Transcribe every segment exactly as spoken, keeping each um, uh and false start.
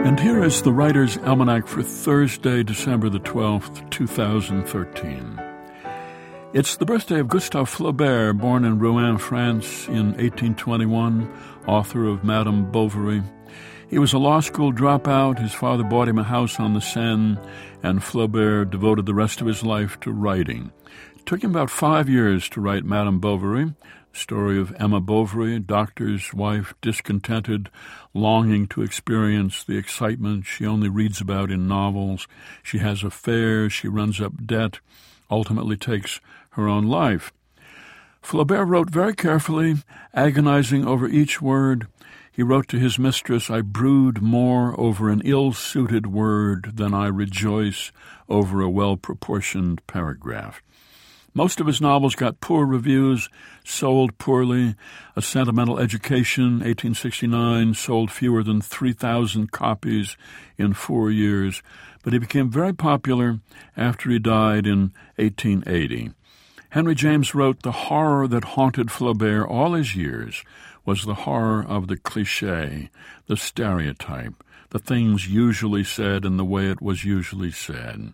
And here is the Writer's Almanac for Thursday, December the twelfth, two thousand thirteen. It's the birthday of Gustave Flaubert, born in Rouen, France in eighteen twenty-one, author of Madame Bovary. He was a law school dropout. His father bought him a house on the Seine, and Flaubert devoted the rest of his life to writing. It took him about five years to write Madame Bovary, story of Emma Bovary, doctor's wife, discontented, longing to experience the excitement she only reads about in novels. She has affairs, she runs up debt, ultimately takes her own life. Flaubert wrote very carefully, agonizing over each word. He wrote to his mistress, "I brood more over an ill-suited word than I rejoice over a well-proportioned paragraph." Most of his novels got poor reviews, sold poorly. A Sentimental Education, eighteen sixty-nine, sold fewer than three thousand copies in four years, but he became very popular after he died in eighteen eighty. Henry James wrote, "The horror that haunted Flaubert all his years was the horror of the cliché, the stereotype, the things usually said and the way it was usually said."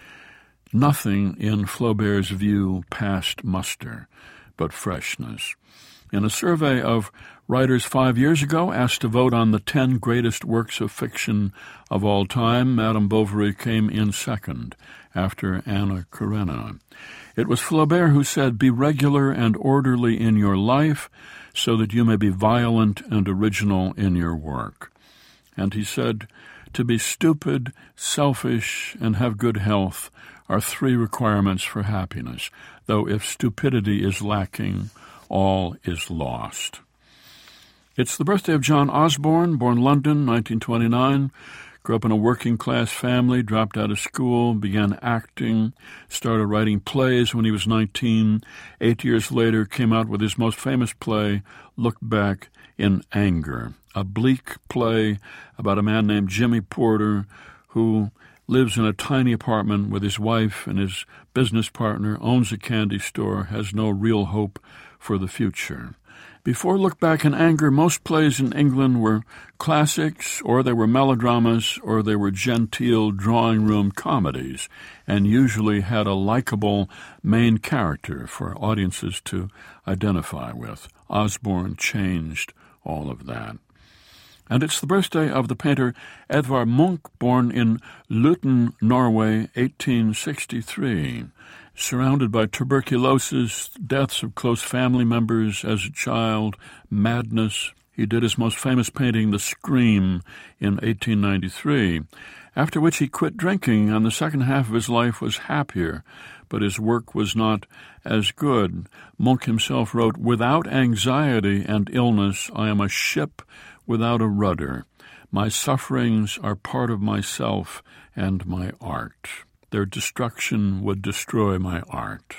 Nothing in Flaubert's view passed muster but freshness. In a survey of writers five years ago asked to vote on the ten greatest works of fiction of all time, Madame Bovary came in second, after Anna Karenina. It was Flaubert who said, "Be regular and orderly in your life, so that you may be violent and original in your work." And he said, "To be stupid, selfish, and have good health are three requirements for happiness, though if stupidity is lacking, all is lost." It's the birthday of John Osborne, born London, nineteen twenty-nine, grew up in a working-class family, dropped out of school, began acting, started writing plays when he was nineteen. Eight years later, came out with his most famous play, Look Back in Anger, a bleak play about a man named Jimmy Porter who lives in a tiny apartment with his wife and his business partner, owns a candy store, has no real hope for the future. Before Look Back in Anger, most plays in England were classics, or they were melodramas, or they were genteel drawing-room comedies, and usually had a likable main character for audiences to identify with. Osborne changed all of that. And it's the birthday of the painter Edvard Munch, born in Luton, Norway, eighteen sixty-three. Surrounded by tuberculosis, deaths of close family members as a child, madness, he did his most famous painting, The Scream, in eighteen ninety-three, after which he quit drinking, and the second half of his life was happier, but his work was not as good. Munch himself wrote, "Without anxiety and illness, I am a ship without a rudder. My sufferings are part of myself and my art. Their destruction would destroy my art."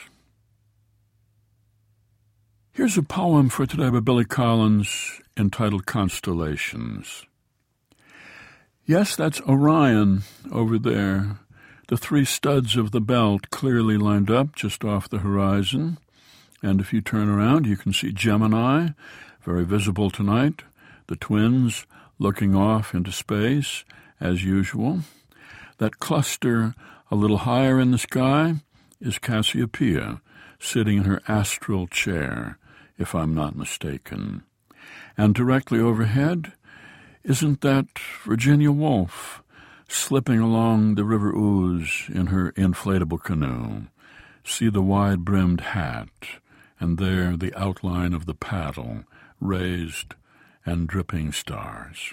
Here's a poem for today by Billy Collins entitled Constellations. Yes, that's Orion over there, the three studs of the belt clearly lined up just off the horizon. And if you turn around, you can see Gemini, very visible tonight, the twins looking off into space, as usual. That cluster a little higher in the sky is Cassiopeia, sitting in her astral chair, if I'm not mistaken. And directly overhead, isn't that Virginia Woolf, slipping along the River Ouse in her inflatable canoe? See the wide-brimmed hat, and there the outline of the paddle, raised and dripping stars.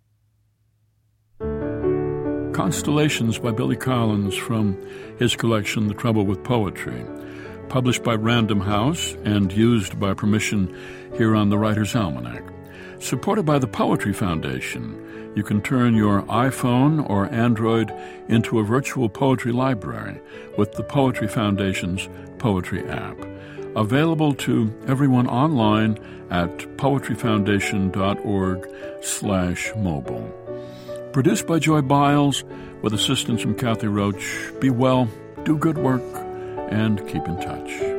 Constellations by Billy Collins from his collection The Trouble with Poetry, published by Random House and used by permission here on the Writer's Almanac. Supported by the Poetry Foundation, you can turn your iPhone or Android into a virtual poetry library with the Poetry Foundation's Poetry app. Available to everyone online at poetryfoundation.org slash mobile. Produced by Joy Biles with assistance from Kathy Roach. Be well, do good work, and keep in touch.